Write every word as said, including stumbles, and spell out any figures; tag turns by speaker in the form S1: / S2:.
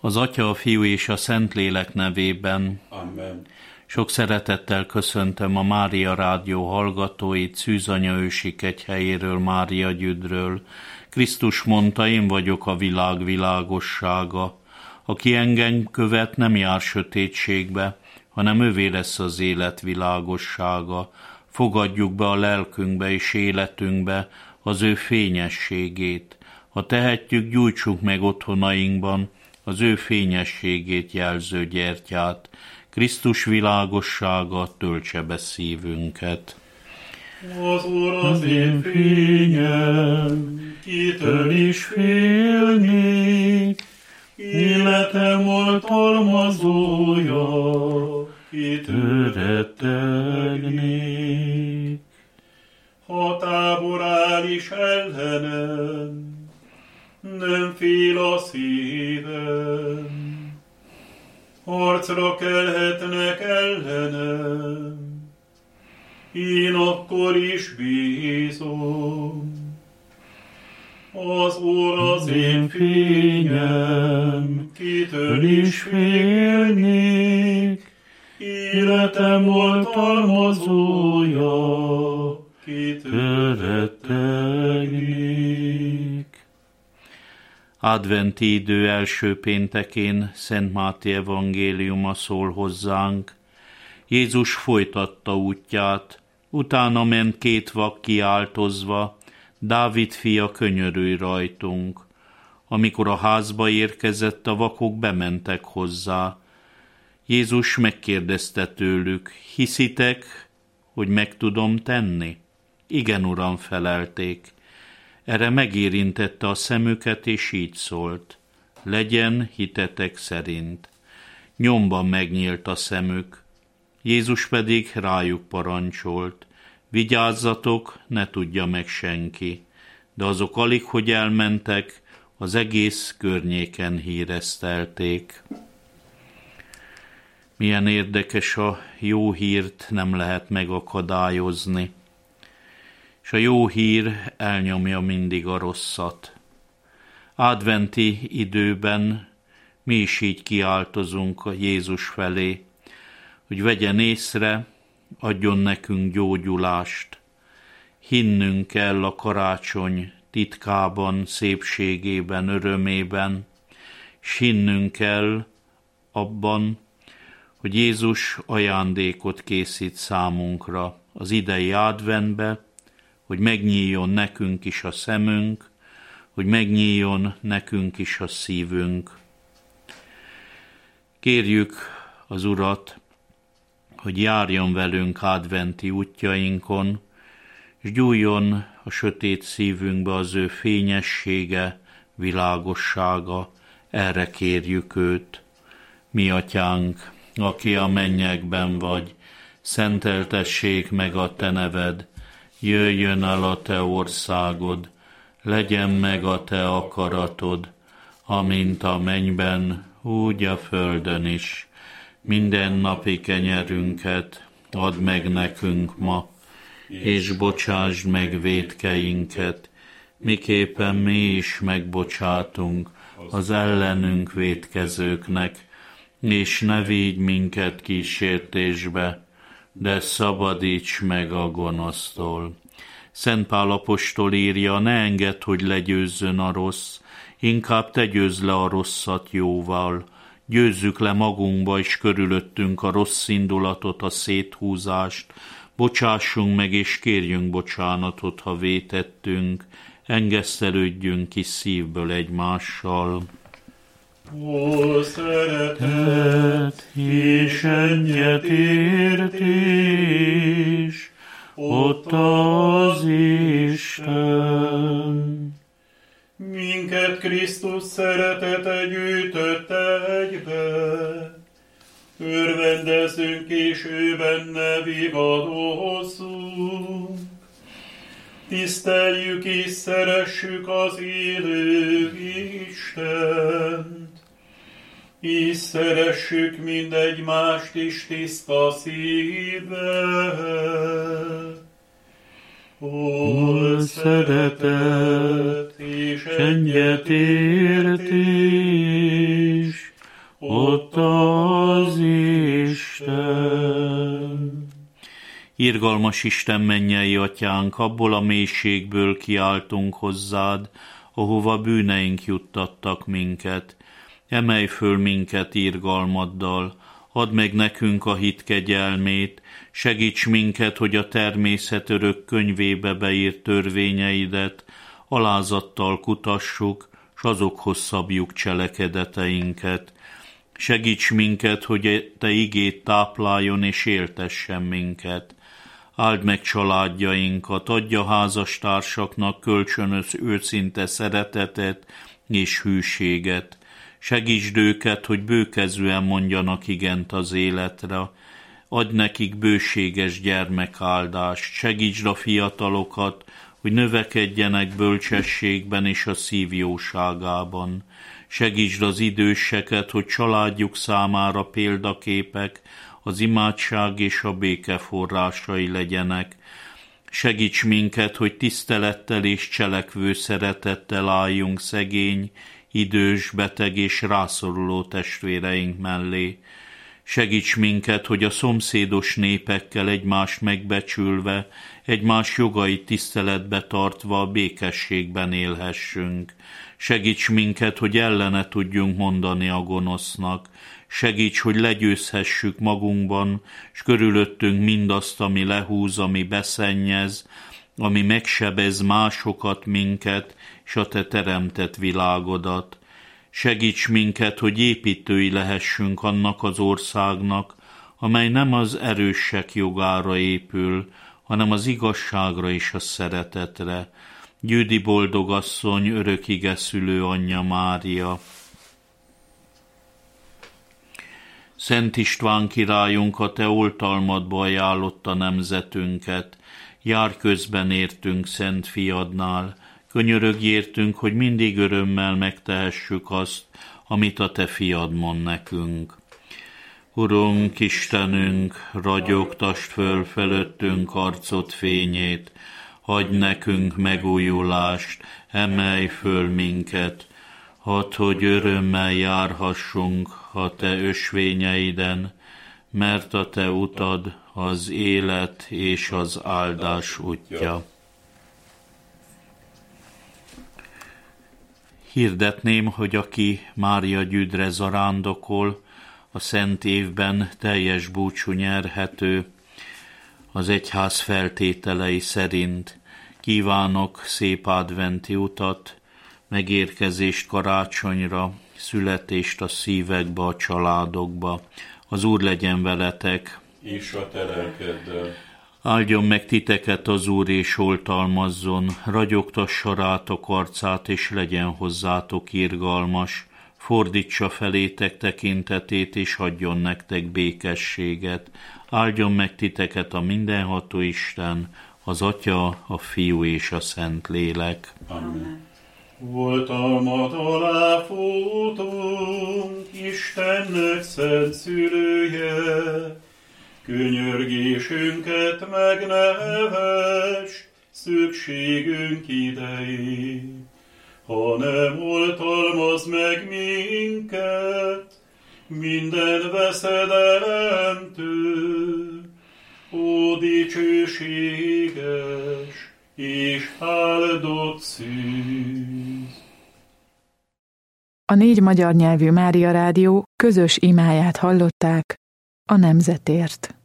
S1: Az Atya, a Fiú és a Szentlélek nevében.
S2: Amen.
S1: Sok szeretettel köszöntöm a Mária Rádió hallgatóit, Szűzanya ősi kegyhelyéről, Mária Gyüdről. Krisztus mondta, én vagyok a világ világossága. Aki engem követ, nem jár sötétségbe, hanem övé lesz az élet világossága. Fogadjuk be a lelkünkbe és életünkbe az ő fényességét. Ha tehetjük, gyújtsuk meg otthonainkban az ő fényességét jelző gyertyát. Krisztus világossága töltse be szívünket.
S2: Az Úr az én fényem, kitől is félnék, életem oltalmazója, kitől rettegnék. Ha tábor áll is ellenem, nem fél a szívem. Harcra kelhetnek ellenem, én akkor is bízom. Az Úr az én fényem, kitől is félnék, életem oltalmazója, kitől rettegnék.
S1: Adventi idő első péntekén Szent Máté evangéliuma szól hozzánk. Jézus folytatta útját, utána ment két vak kiáltozva, Dávid fia, könyörülj rajtunk. Amikor a házba érkezett, a vakok bementek hozzá. Jézus megkérdezte tőlük, hiszitek, hogy meg tudom tenni? Igen, Uram, felelték. Erre megérintette a szemüket, és így szólt, legyen hitetek szerint. Nyomban megnyílt a szemük. Jézus pedig rájuk parancsolt, vigyázzatok, ne tudja meg senki. De azok alig, hogy elmentek, az egész környéken híresztelték. Milyen érdekes, a jó hírt nem lehet megakadályozni. És a jó hír elnyomja mindig a rosszat. Adventi időben mi is így kiáltozunk a Jézus felé, hogy vegyen észre, adjon nekünk gyógyulást. Hinnünk kell a karácsony titkában, szépségében, örömében, és hinnünk kell abban, hogy Jézus ajándékot készít számunkra az idei adventbe, hogy megnyíljon nekünk is a szemünk, hogy megnyíljon nekünk is a szívünk. Kérjük az Urat, hogy járjon velünk adventi útjainkon, és gyújjon a sötét szívünkbe az ő fényessége, világossága, erre kérjük őt. Mi Atyánk, aki a mennyekben vagy, szenteltessék meg a te neved, jöjjön el a te országod, legyen meg a te akaratod, amint a mennyben, úgy a földön is. Minden napi kenyerünket add meg nekünk ma, és bocsásd meg vétkeinket, miképpen mi is megbocsátunk az ellenünk vétkezőknek, és ne vigy minket kísértésbe, de szabadíts meg a gonosztól. Szent Pál apostol írja, ne engedd, hogy legyőzzön a rossz, inkább te győzd le a rosszat jóval. Győzzük le magunkba és körülöttünk a rossz indulatot, a széthúzást, bocsássunk meg és kérjünk bocsánatot, ha vétettünk, engesztelődjünk ki szívből egymással.
S2: Ó, szeretet és egyetértés, ott az Isten. Minket Krisztus szeretete gyűjtött egybe, örvendezzünk és ő benne vigadozzunk. Tiszteljük és szeressük az élő Istent, és szeressük mindegymást is tiszta szívvel. Ó, szeretet és egyetértés,
S1: Irgalmas Isten mennyei atyánk, abból a mélységből kiáltunk hozzád, ahova bűneink juttattak minket. Emelj föl minket irgalmaddal, add meg nekünk a hit kegyelmét, segíts minket, hogy a természet örök könyvébe beírt törvényeidet alázattal kutassuk, s azokhoz szabjuk cselekedeteinket. Segíts minket, hogy te igét tápláljon és éltessen minket. Áld meg családjainkat, adja házastársaknak kölcsönös őszinte szeretetet és hűséget. Segítsd őket, hogy bőkezűen mondjanak igent az életre. Adj nekik bőséges gyermekáldást. Segítsd a fiatalokat, hogy növekedjenek bölcsességben és a szív jóságában. Segítsd az időseket, hogy családjuk számára példaképek, az imádság és a béke forrásai legyenek. Segíts minket, hogy tisztelettel és cselekvő szeretettel álljunk szegény, idős, beteg és rászoruló testvéreink mellé. Segíts minket, hogy a szomszédos népekkel egymást megbecsülve, egymás jogait tiszteletbe tartva a békességben élhessünk. Segíts minket, hogy ellene tudjunk mondani a gonosznak. Segíts, hogy legyőzhessük magunkban, s körülöttünk mindazt, ami lehúz, ami beszennyez, ami megsebez másokat, minket, s a te teremtett világodat. Segíts minket, hogy építői lehessünk annak az országnak, amely nem az erősek jogára épül, hanem az igazságra és a szeretetre. Győdi boldogasszony, örökige szülő anyja Mária. Szent István királyunk, a te oltalmadba ajánlotta nemzetünket, jár közben értünk Szent Fiadnál, könyörögj értünk, hogy mindig örömmel megtehessük azt, amit a te fiad mond nekünk. Urunk, Istenünk, ragyogtasd föl felőttünk arcod fényét, adj nekünk megújulást, emelj föl minket, hadd, hogy örömmel járhassunk a te ösvényeiden, mert a te utad az élet és az áldás útja. Hirdetném, hogy aki Mária gyüdre zarándokol, a szent évben teljes búcsú nyerhető, az egyház feltételei szerint. Kívánok szép adventi utat, megérkezést karácsonyra, születést a szívekbe, a családokba. Az Úr legyen veletek,
S2: és a te lelkeddel.
S1: Áldjon meg titeket az Úr, és oltalmazzon, ragyogtassa rátok arcát, és legyen hozzátok irgalmas, fordítsa felétek tekintetét, és adjon nektek békességet. Áldjon meg titeket a mindenható Isten, az Atya, a Fiú és a Szent Lélek.
S2: Amen. Oltalmat alá futunk, Istennek szent szülője, könyörgésünket megnevess, szükségünk idején. Ha nem oltalmaz meg minket, minden veszedelemtől, ó dicsőséges és áldott szűz.
S3: A négy magyar nyelvű Mária Rádió közös imáját hallották a nemzetért.